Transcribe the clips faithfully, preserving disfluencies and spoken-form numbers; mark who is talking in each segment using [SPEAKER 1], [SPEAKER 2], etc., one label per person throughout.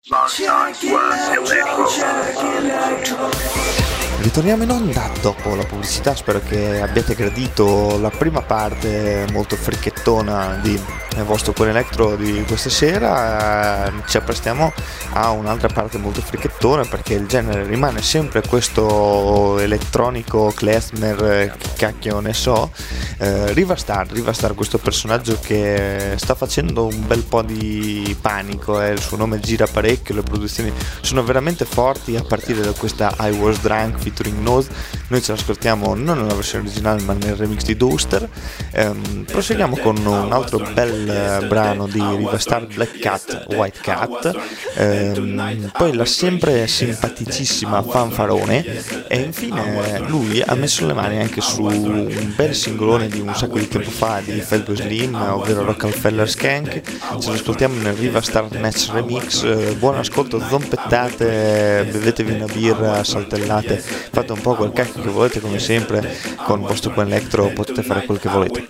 [SPEAKER 1] Ritorniamo in onda dopo la pubblicità, spero che abbiate gradito la prima parte molto fricchettona di vostro cuore electro di questa sera. Ci apprestiamo a un'altra parte molto fricchettona, perché il genere rimane sempre questo elettronico klezmer, che cacchio ne so. eh, Rivastar, Rivastar, questo personaggio che sta facendo un bel po' di panico, eh. Il suo nome gira parecchio, le produzioni sono veramente forti, a partire da questa I Was Drunk featuring Nose. Noi ce l'ascoltiamo non nella versione originale ma nel remix di Dooster. ehm, proseguiamo con un altro bel eh, brano di Rivastar, Black Cat, White Cat. ehm, poi la sempre simpaticissima Fanfarone, e infine lui ha messo le mani anche su un bel singolone di un sacco di tempo fa di Fatboy Slim, ovvero Rockefeller Skank. Ce lo ascoltiamo nel Rivastar Match Remix. Eh, buon ascolto, zompettate, bevetevi una birra, saltellate, fate un po' quel cacchio che volete, come sempre con il vostro Quen Electro potete fare quel che volete.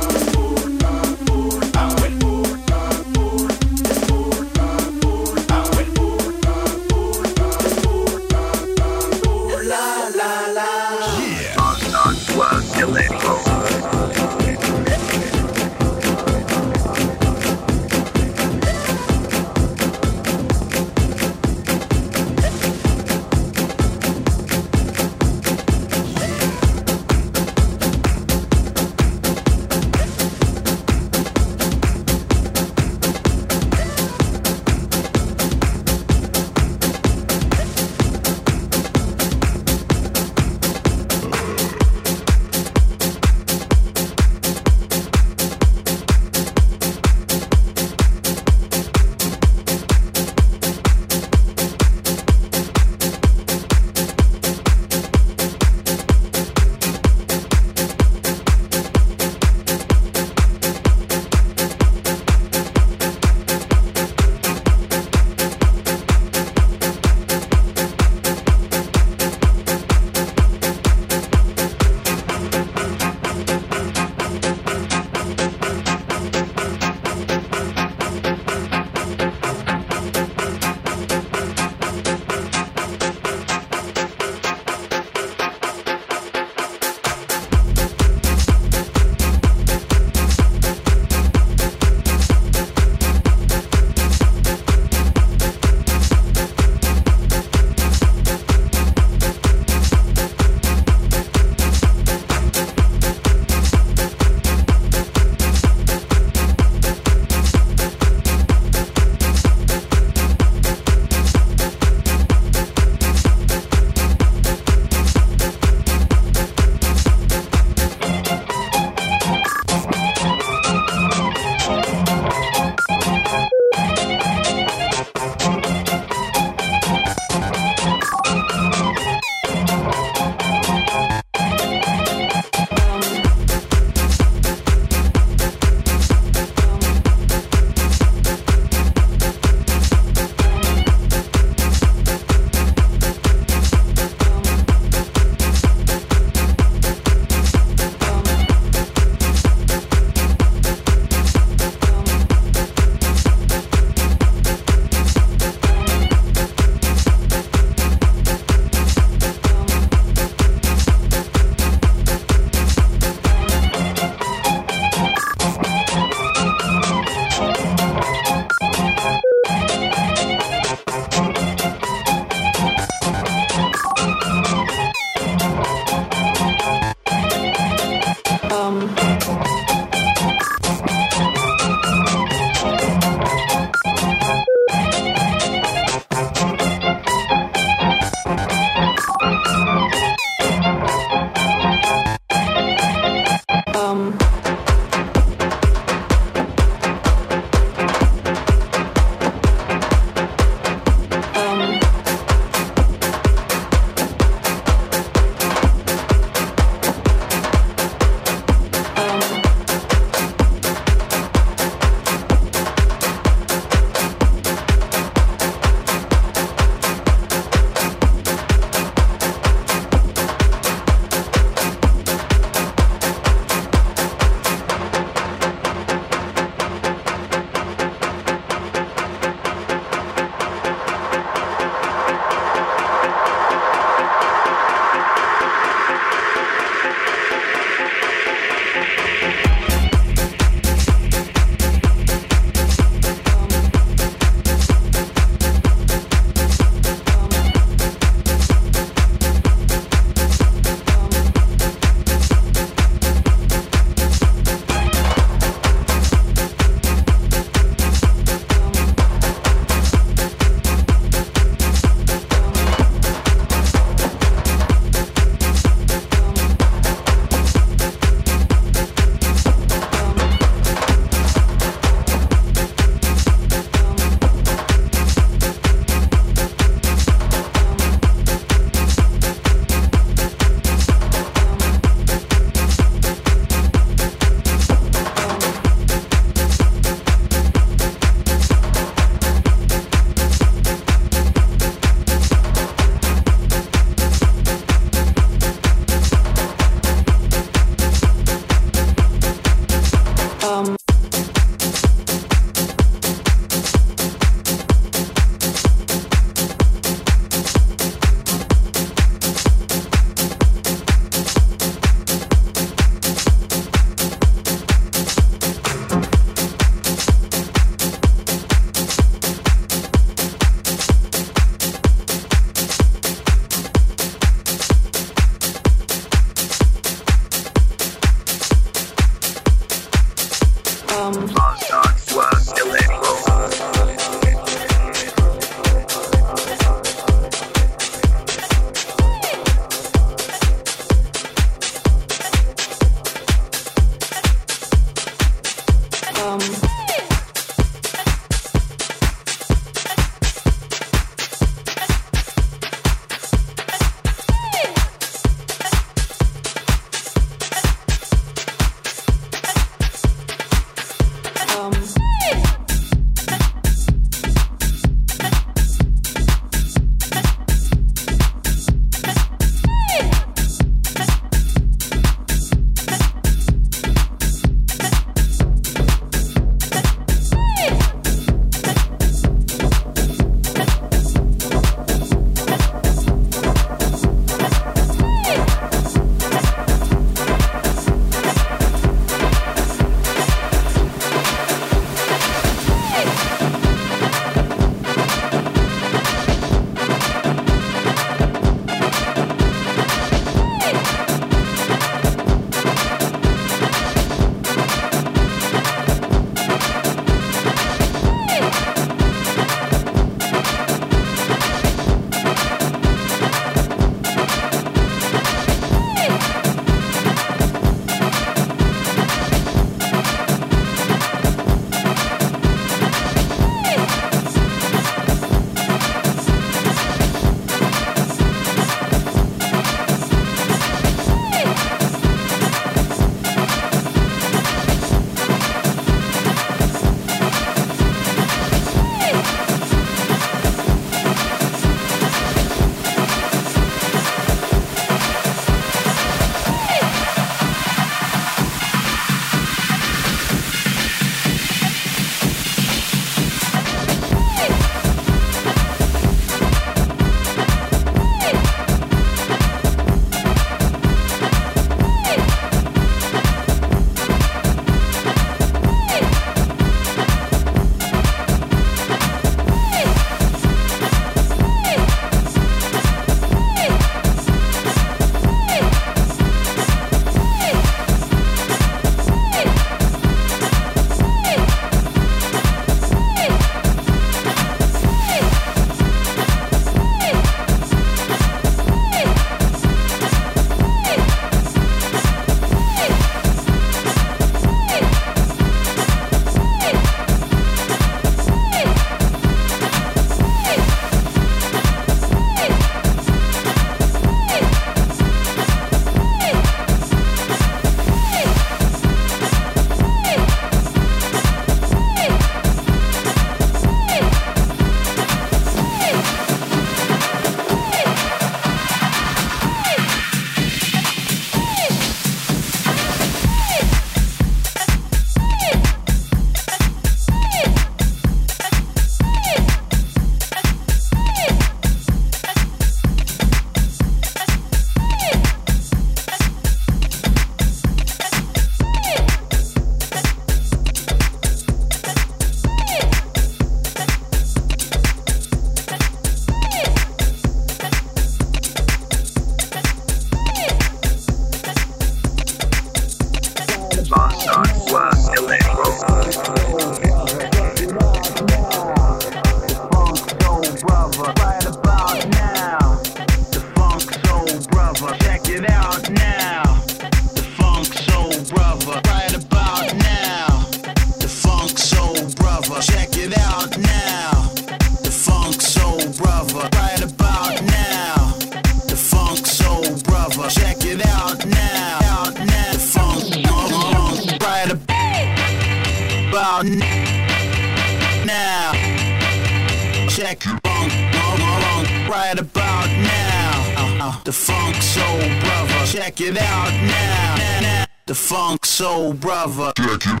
[SPEAKER 2] Check funk, funk, right about now. The Funk Soul Brother. Check it out now. The Funk Soul Brother. Check it.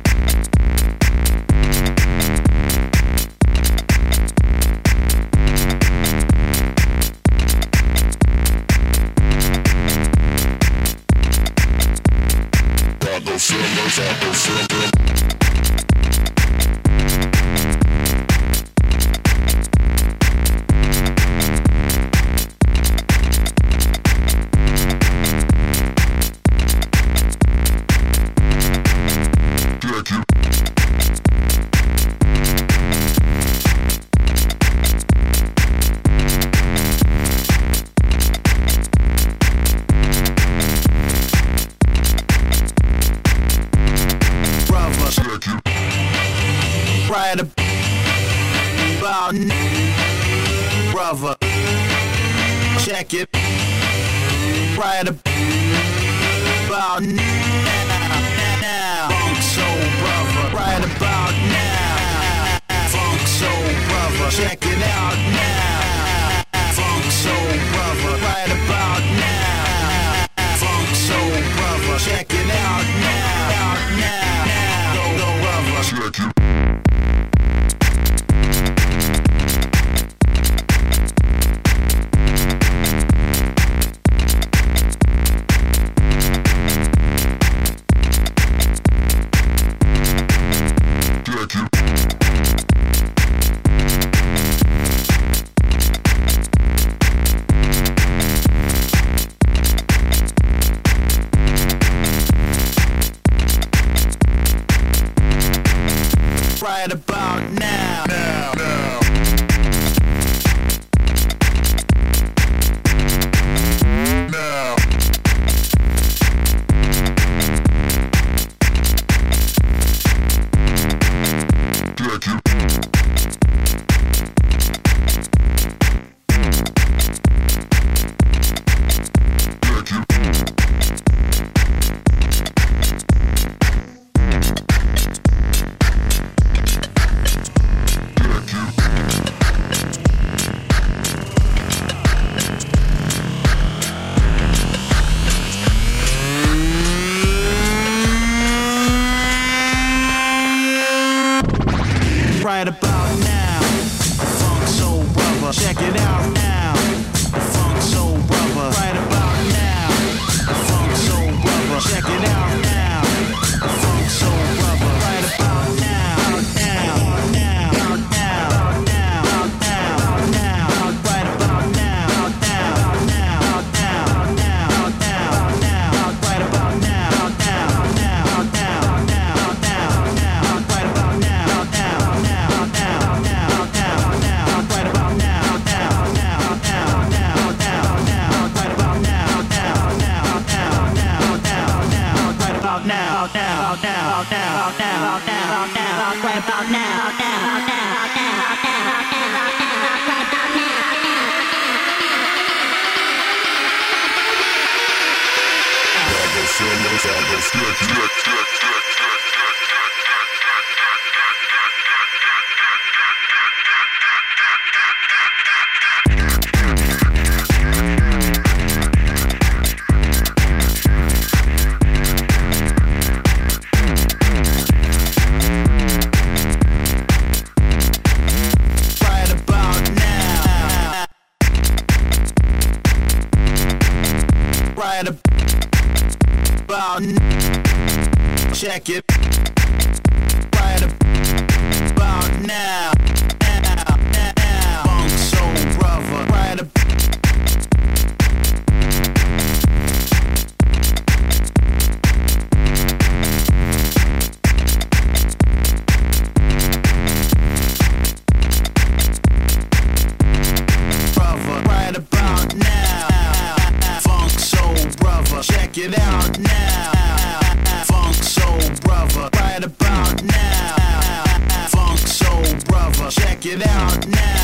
[SPEAKER 2] Right about brother, check it. Right about now, Funk Soul Brother. Right about now, Funk Soul Brother. Check it out now, Funk Soul Brother. Right about now, Funk Soul Brother. Check it out now, out now, now, go, go, brother. Check it. Right about now, now, now. Now. Check it. Right about now, Funk Soul Brother. Check it out now, Funk Soul Brother. Right about now, Funk Soul Brother. Check it out now, Funk Soul Brother. Right about now, now, now, now, now, now, now. Right about now, now, now, now, now, now, now. Right about now, now, now, now, now, now, now. Right about now, now, now, now, now, now, now. Right about now, now, now, now, now, now, now. Right about now, now, now, now, now, now, now. Right about now, now, now, now, now, now, now. Right about now, now, now, now, now, now. Right about now. Right about check it. Right about now, now, now. Funk Soul Brother. Right about right about now, Funk Soul Brother. Check it out now, Funk Soul Brother. Right about now, Funk Soul Brother. Check it out now.